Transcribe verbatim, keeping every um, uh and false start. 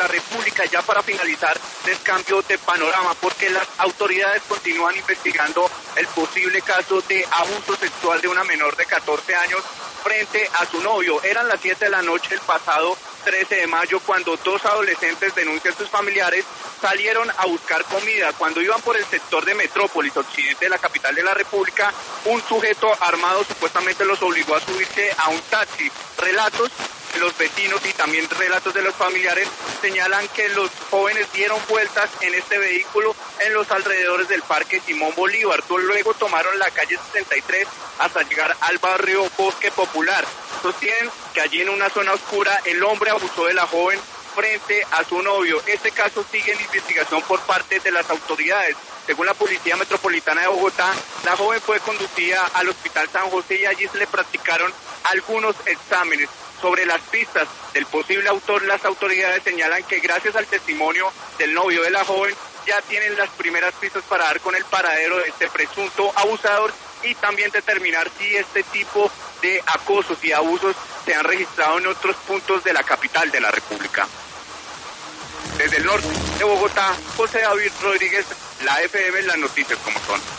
República. Ya para finalizar, les cambio de panorama porque las autoridades continúan investigando el posible caso de abuso sexual de una menor de catorce años frente a su novio. Eran las siete de la noche el pasado trece de mayo cuando dos adolescentes denuncian sus familiares salieron a buscar comida. Cuando iban por el sector de Metrópolis, occidente de la capital de la República, un sujeto armado supuestamente los obligó a subirse a un taxi. Relatos de los vecinos y también relatos de los familiares señalan que los jóvenes dieron vueltas en este vehículo en los alrededores del Parque Simón Bolívar. Luego tomaron la calle sesenta y tres hasta llegar al barrio Bosque Popular. Sostienen que allí en una zona oscura el hombre abusó de la joven frente a su novio. Este caso sigue en investigación por parte de las autoridades. Según la Policía Metropolitana de Bogotá, la joven fue conducida al Hospital San José y allí se le practicaron algunos exámenes. Sobre las pistas del posible autor, las autoridades señalan que gracias al testimonio del novio de la joven ya tienen las primeras pistas para dar con el paradero de este presunto abusador y también determinar si este tipo de acosos y abusos se han registrado en otros puntos de la capital de la República. Desde el norte de Bogotá, José David Rodríguez, la F M, las noticias como son.